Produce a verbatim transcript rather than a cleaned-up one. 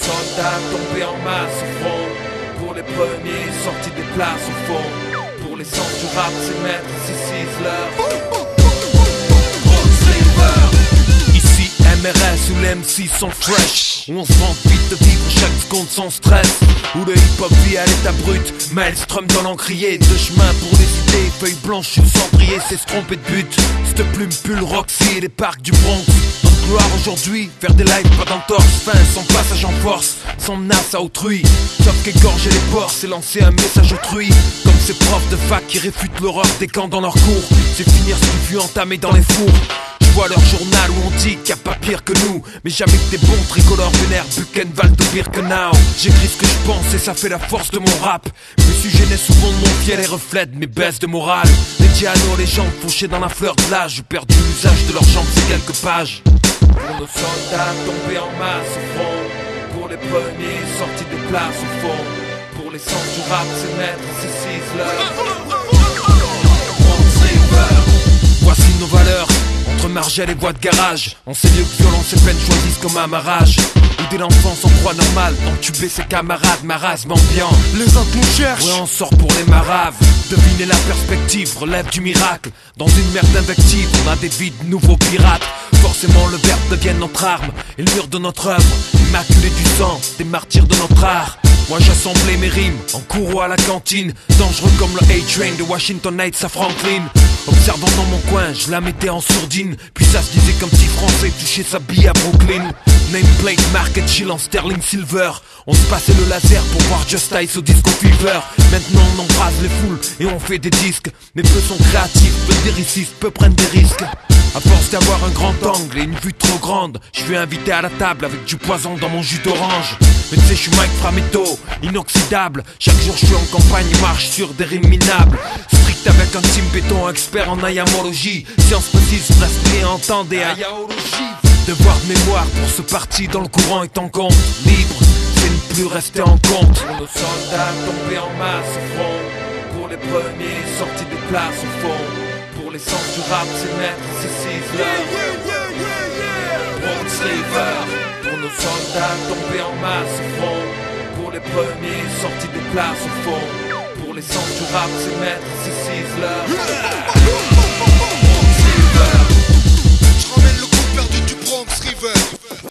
soldats tombés en masse au front, pour les premiers sortis des places au fond, pour les centres du rap, c'est maître, c'est Sizzler. Ici M R S où les M C sont fresh, où on se rend vite de vivre chaque seconde sans stress, où le hip-hop vit à l'état brut, Maelstrom dans l'encrier, deux chemins pour les idées, feuilles blanches sur cendrier, c'est se tromper de but. Cette plume pull Roxy et les parcs du Bronx. Notre gloire aujourd'hui, faire des lives pas d'entorse, fin sans passage en force, sans menace à autrui. Sauf qu'égorger les porcs, c'est lancer un message autrui. Comme ces profs de fac qui réfutent l'horreur des camps dans leurs cours, c'est finir ce qui fut entamé dans les fours. Je vois leur journal où on dit qu'il n'y a pas pire que nous, mais jamais que des bons tricolores vénèrent Buchenwald ou Birkenau. J'écris ce que je pense et ça fait la force de mon rap. Me suis gêné souvent de mon fiel et reflète mes baisses de morale. Les dianos, les jambes fauchées dans la fleur de l'âge, j'ai perdu l'usage de leurs jambes, c'est quelques pages. Pour nos soldats tombés en masse au front, pour les premiers sortis des places au fond, pour les centres du rap, c'est maître, c'est Sizzler. Voici nos valeurs, entre margelle et voix de garage. On sait mieux que violence et peine choisissent comme amarrage. Où dès l'enfance on croit normal d'entuber ses camarades, marasme ambiant. Les autres nous cherchent, ouais on sort pour les maraves. Devinez la perspective, relève du miracle. Dans une mer d'invectives, on a des vies de nouveaux pirates. Forcément le verbe devient notre arme, et le mur de notre œuvre, immaculé du sang, des martyrs de notre art. Moi j'assemblais mes rimes, en cours ou à la cantine, dangereux comme le A-Train de Washington Heights à Franklin. Observant dans mon coin, je la mettais en sourdine, puis ça se disait comme si français touchait sa bille à Brooklyn. Nameplate, market chill en sterling silver, on se passait le laser pour voir Just Ice au Disco Fever. Maintenant on embrase les foules et on fait des disques, mais peu sont créatifs, peu lyricistes, peu prennent des risques. À force d'avoir un grand angle et une vue trop grande, je suis invité à la table avec du poison dans mon jus d'orange. Mais tu sais, je suis Mike Frametto, inoxydable. Chaque jour je suis en campagne, marche sur des rimes minables. Strict avec un team béton, expert en ayamologie. Science précise, presque entendez ayaologie. Devoir de mémoire pour ce parti dans le courant est en compte. Libre, c'est ne plus rester en compte. Pour nos soldats tombés en masse au front, pour les premiers sortis des places au fond, pour les centres du rap, c'est maître, c'est Sizzler. World Slaver. Pour nos soldats tombés en masse au front, pour les premiers sortis des places au fond, pour les centres du rap, c'est maître, c'est Sizzler. World Slaver. Je ramène le coup perdu du Bronx River.